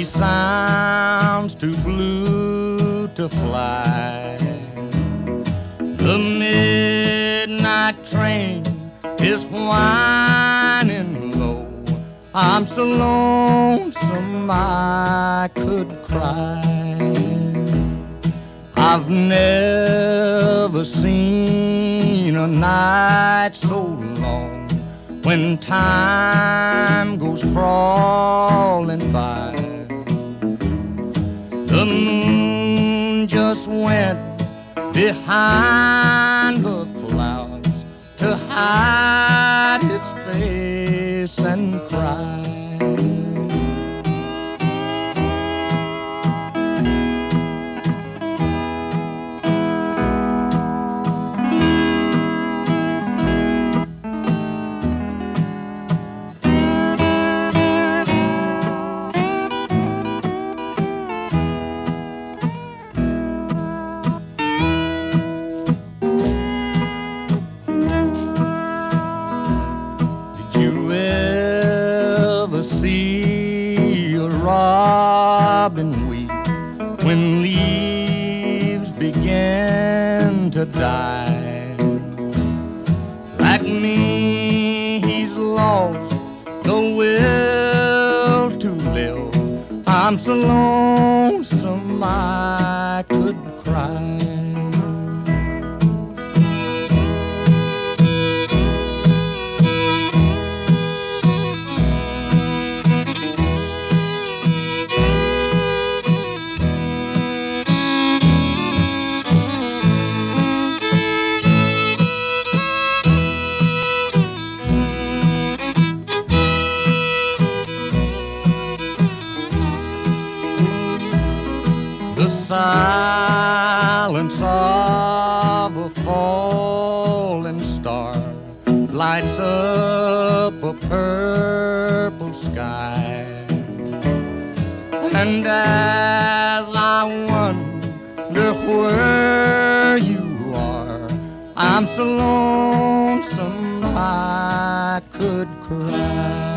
sounds too blue to fly. The midnight train is whining low. I'm so lonesome I could cry. I've never seen a night so long when time goes crawling by. The moon just went behind the clouds to hide its face and cry. See a robin weep when leaves begin to die. Like me, he's lost the will to live. I'm so lonesome I could cry. The silence of a falling star lights up a purple sky. And as I wonder where you are, I'm so lonesome I could cry.